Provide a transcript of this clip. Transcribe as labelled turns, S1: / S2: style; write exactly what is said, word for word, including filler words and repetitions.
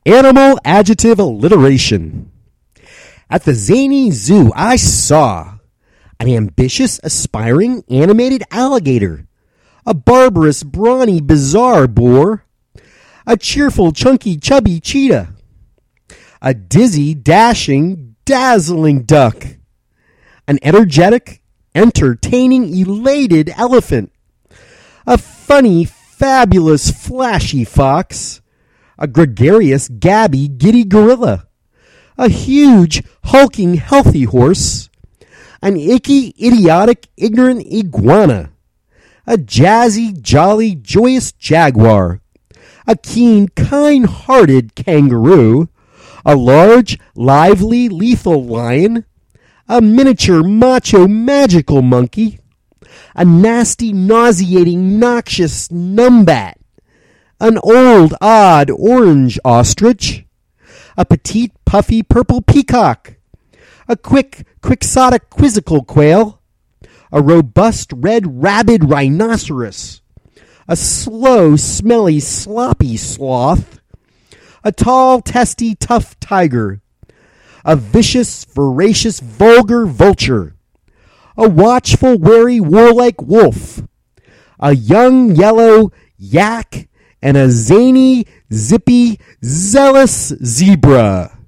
S1: Animal adjective alliteration. At the Zany Zoo, I saw an ambitious, aspiring, animated alligator, a barbarous, brawny, bizarre boar, a cheerful, chunky, chubby cheetah, a dizzy, dashing, dazzling duck, an energetic, entertaining, elated elephant, a funny, fabulous, flashy fox, a gregarious, gabby, giddy gorilla, a huge, hulking, healthy horse, an icky, idiotic, ignorant iguana, a jazzy, jolly, joyous jaguar, a keen, kind-hearted kangaroo, a large, lively, lethal lion, a miniature, macho, magical monkey, a nasty, nauseating, noxious numbat, an old, odd, orange ostrich, a petite, puffy, purple peacock, a quick, quixotic, quizzical quail, a robust, red, rabid rhinoceros, a slow, smelly, sloppy sloth, a tall, testy, tough tiger, a vicious, voracious, vulgar vulture, a watchful, wary, warlike wolf, a young, yellow yak, and a zany, zippy, zealous zebra.